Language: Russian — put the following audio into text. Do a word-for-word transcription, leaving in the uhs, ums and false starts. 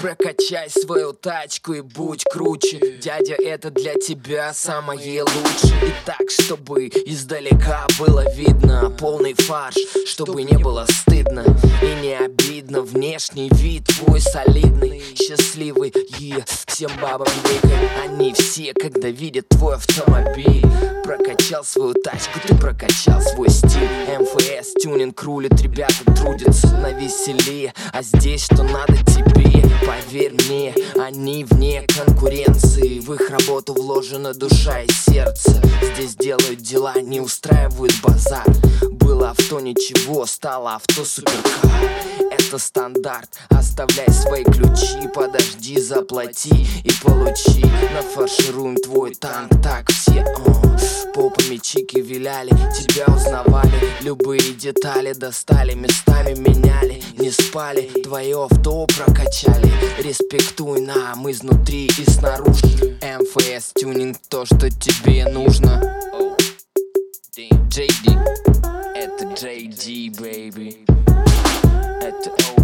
Прокачай свою тачку и будь круче. Дядя, это для тебя самое лучшее. И так, чтобы издалека было видно полный фарш, чтобы не было стыдно и не обидно. Внешний вид твой солидный, счастливый, е, всем бабам двигай. Они все, когда видят твой автомобиль. Прокачал свою тачку, ты прокачал свой стиль. эм эф эс тюнинг рулит, ребята трудятся на веселее. А здесь что надо тебе, поверь мне, они вне конкуренции. В их работу вложена душа и сердце. Здесь делают дела, не устраивают базар. Было авто ничего, стало авто суперкар. Это стандарт, оставляй свои ключи. Подожди, заплати и получи. Нафаршируем твой танк, так все о, попами чики виляли, тебя узнавали. Любые детали достали, местами меняли. Не спали, твое авто прокачали. Респектуй нам изнутри и снаружи. эм эф эс тюнинг, то, что тебе нужно. джей ди, это джей ди, baby. Это